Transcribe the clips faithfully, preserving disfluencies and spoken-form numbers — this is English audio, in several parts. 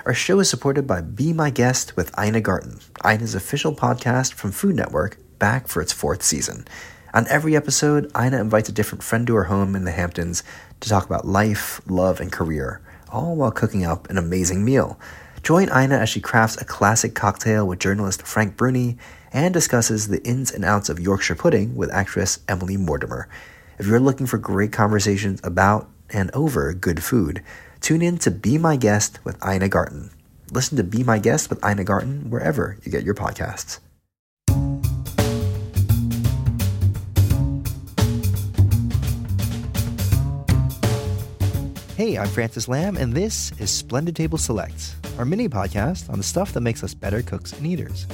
Our show is supported by Be My Guest with Ina Garten, Ina's official podcast from Food Network, back for its fourth season. On every episode, Ina invites a different friend to her home in the Hamptons to talk about life, love, and career, all while cooking up an amazing meal. Join Ina as she crafts a classic cocktail with journalist Frank Bruni and discusses the ins and outs of Yorkshire pudding with actress Emily Mortimer. If you're looking for great conversations about and over good food, tune in to Be My Guest with Ina Garten. Listen to Be My Guest with Ina Garten wherever you get your podcasts. Hey, I'm Francis Lamb, and this is Splendid Table Selects, our mini podcast on the stuff that makes us better cooks and eaters.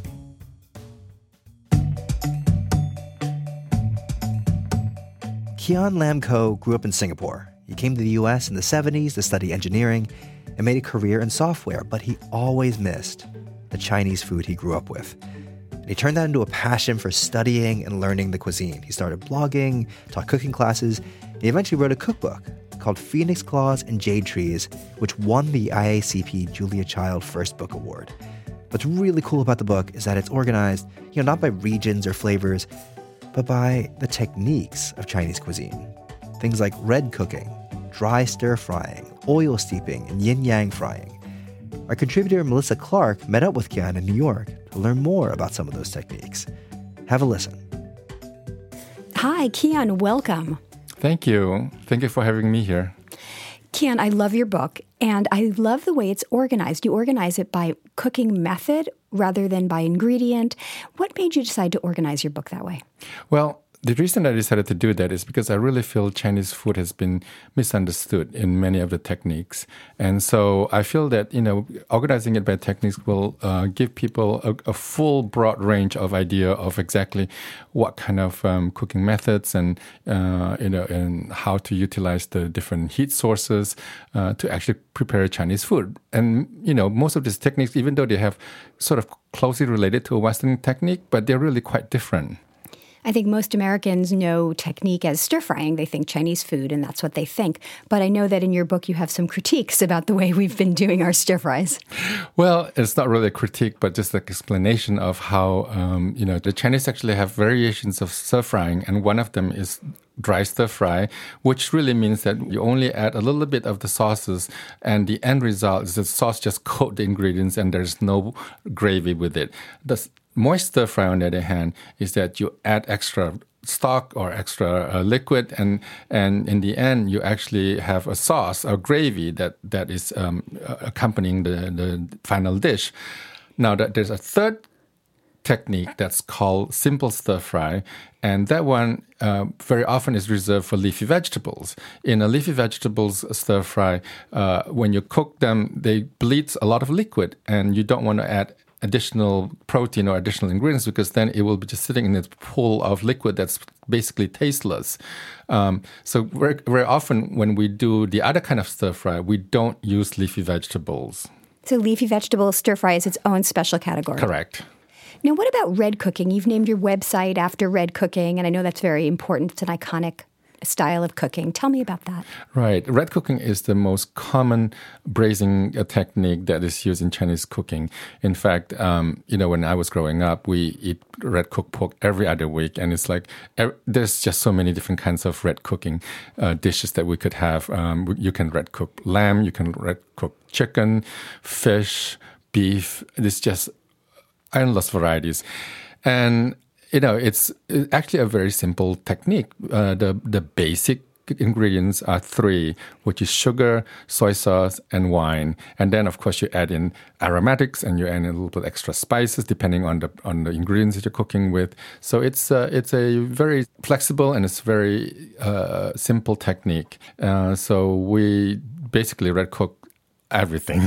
Kian Lam Ko grew up in Singapore. He came to the U S in the seventies to study engineering and made a career in software, but he always missed the Chinese food he grew up with. And he turned that into a passion for studying and learning the cuisine. He started blogging, taught cooking classes, and he eventually wrote a cookbook called Phoenix Claws and Jade Trees, which won the I A C P Julia Child First Book Award. What's really cool about the book is that it's organized, you know, not by regions or flavors, but by the techniques of Chinese cuisine. Things like red cooking, dry stir-frying, oil steeping, and yin-yang frying. Our contributor Melissa Clark met up with Kian in New York to learn more about some of those techniques. Have a listen. Hi, Kian, welcome. Thank you. Thank you for having me here. Kian, I love your book, and I love the way it's organized. You organize it by cooking method rather than by ingredient. What made you decide to organize your book that way? Well, the reason I decided to do that is because I really feel Chinese food has been misunderstood in many of the techniques. And so I feel that, you know, organizing it by techniques will uh, give people a, a full, broad range of idea of exactly what kind of um, cooking methods and, uh, you know, and how to utilize the different heat sources uh, to actually prepare Chinese food. And, you know, most of these techniques, even though they have sort of closely related to a Western technique, but they're really quite different. I think most Americans know technique as stir-frying. They think Chinese food, and that's what they think. But I know that in your book you have some critiques about the way we've been doing our stir-fries. Well, it's not really a critique, but just an explanation of how, um, you know, the Chinese actually have variations of stir-frying, and one of them is dry stir-fry, which really means that you only add a little bit of the sauces, and the end result is the sauce just coat the ingredients, and there's no gravy with it. The moist stir-fry, on the other hand, is that you add extra stock or extra uh, liquid, and and in the end, you actually have a sauce, a gravy that that is um, accompanying the, the final dish. Now, that there's a third technique that's called simple stir-fry, and that one uh, very often is reserved for leafy vegetables. In a leafy vegetables stir-fry, uh, when you cook them, they bleed a lot of liquid, and you don't want to add additional protein or additional ingredients because then it will be just sitting in a pool of liquid that's basically tasteless. Um, so very, very often when we do the other kind of stir-fry, we don't use leafy vegetables. So leafy vegetable stir-fry is its own special category. Correct. Now, what about red cooking? You've named your website after red cooking, and I know that's very important. It's an iconic style of cooking. Tell me about that. Right. Red cooking is the most common braising technique that is used in Chinese cooking. In fact, um, you know, when I was growing up, we eat red cooked pork every other week. And it's like, er, there's just so many different kinds of red cooking uh, dishes that we could have. Um, you can red cook lamb, you can red cook chicken, fish, beef. There's just endless varieties. And you know, it's actually a very simple technique. Uh, the the basic ingredients are three, which is sugar, soy sauce, and wine. And then, of course, you add in aromatics and you add in a little bit extra spices depending on the on the ingredients that you're cooking with. So it's uh, it's a very flexible and it's very uh, simple technique. Uh, so we basically red cook everything.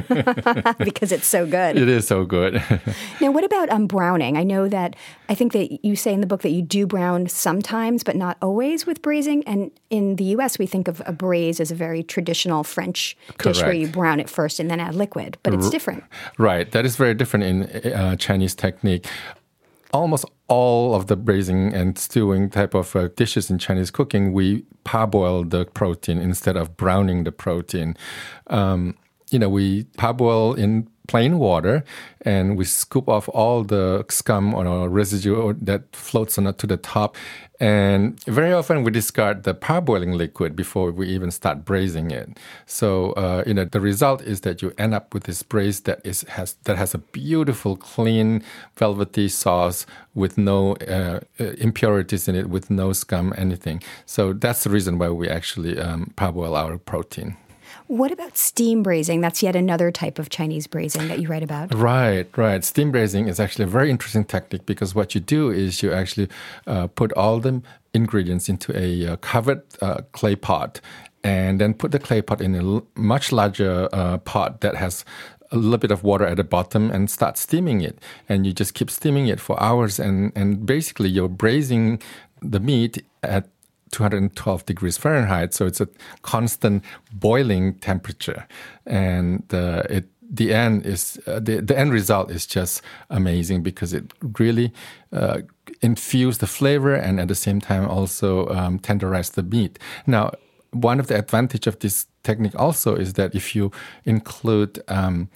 Because it's so good. It is so good. Now, what about um, browning? I know that, I think that you say in the book that you do brown sometimes, but not always with braising. And in the U S, we think of a braise as a very traditional French Correct. dish where you brown it first and then add liquid, but it's different. Right. That is very different in uh, Chinese technique. Almost all of the braising and stewing type of uh, dishes in Chinese cooking, we parboil the protein instead of browning the protein. Um, you know, we parboil in plain water, and we scoop off all the scum or residue that floats on to the top. And very often we discard the parboiling liquid before we even start braising it. So, uh, you know, the result is that you end up with this braise that is has that has a beautiful, clean, velvety sauce with no uh, impurities in it, with no scum, anything. So that's the reason why we actually um, parboil our protein. What about steam braising? That's yet another type of Chinese braising that you write about. Right, right. Steam braising is actually a very interesting technique because what you do is you actually uh, put all the ingredients into a uh, covered uh, clay pot and then put the clay pot in a l- much larger uh, pot that has a little bit of water at the bottom and start steaming it. And you just keep steaming it for hours. And, and basically you're braising the meat at two hundred twelve degrees Fahrenheit, so it's a constant boiling temperature, and uh, it the end is uh, the the end result is just amazing because it really uh, infused the flavor and at the same time also um, tenderized the meat. Now, one of the advantage of this technique also is that if you include um,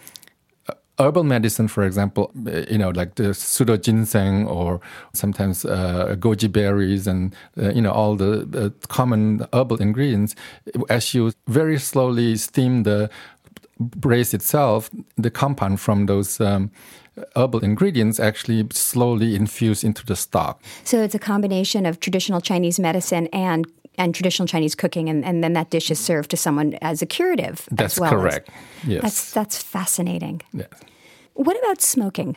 herbal medicine, for example, you know, like the pseudo ginseng or sometimes uh, goji berries and, uh, you know, all the, the common herbal ingredients, as you very slowly steam the braise itself, the compound from those um, herbal ingredients actually slowly infuse into the stock. So it's a combination of traditional Chinese medicine and and traditional Chinese cooking, and, and then that dish is served to someone as a curative That's as well. correct. As, Yes. That's, that's fascinating. Yes. What about smoking?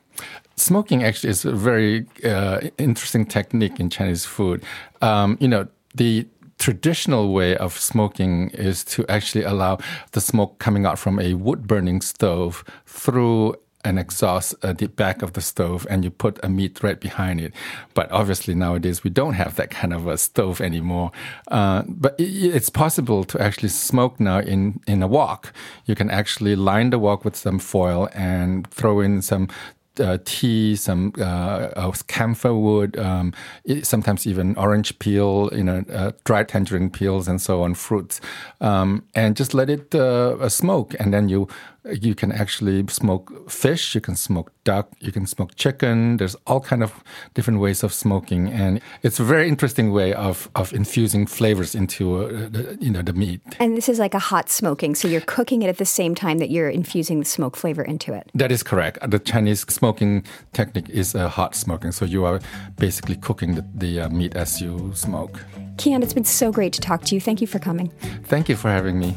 Smoking actually is a very uh, interesting technique in Chinese food. Um, you know, the traditional way of smoking is to actually allow the smoke coming out from a wood-burning stove through an exhaust at the back of the stove, and you put a meat right behind it. But obviously nowadays we don't have that kind of a stove anymore. Uh, but it, it's possible to actually smoke now in, in a wok. You can actually line the wok with some foil and throw in some Uh, tea, some uh, uh, camphor wood, um, it, sometimes even orange peel, you know, uh, dried tangerine peels, and so on, fruits, um, and just let it uh, smoke. And then you you can actually smoke fish, you can smoke duck, you can smoke chicken. There's all kind of different ways of smoking, and it's a very interesting way of of infusing flavors into uh, the, you know the meat. And this is like a hot smoking, so you're cooking it at the same time that you're infusing the smoke flavor into it. That is correct. The Chinese smoking technique is uh, hot smoking, so you are basically cooking the, the uh, meat as you smoke. Kian, it's been so great to talk to you. Thank you for coming. Thank you for having me.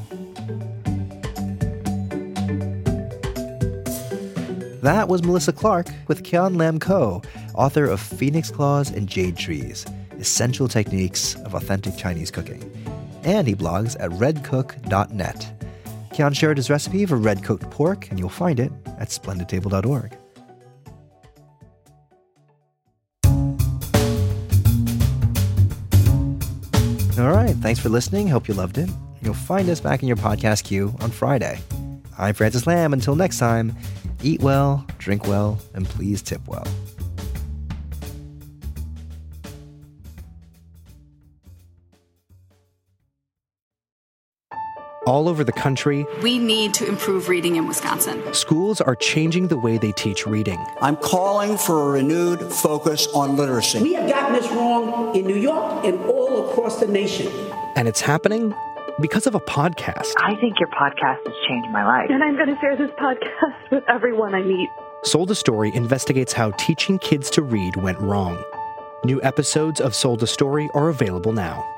That was Melissa Clark with Kian Lam Ko, author of Phoenix Claws and Jade Trees, Essential Techniques of Authentic Chinese Cooking. And he blogs at red cook dot net. Kian shared his recipe for red-cooked pork, and you'll find it at splendid table dot org. All right, thanks for listening. Hope you loved it. You'll find us back in your podcast queue on Friday. I'm Francis Lam. Until next time, eat well, drink well, and please tip well. All over the country, we need to improve reading in Wisconsin. Schools are changing the way they teach reading. I'm calling for a renewed focus on literacy. We have gotten this wrong in New York and all across the nation. And it's happening because of a podcast. I think your podcast has changed my life. And I'm going to share this podcast with everyone I meet. Sold a Story investigates how teaching kids to read went wrong. New episodes of Sold a Story are available now.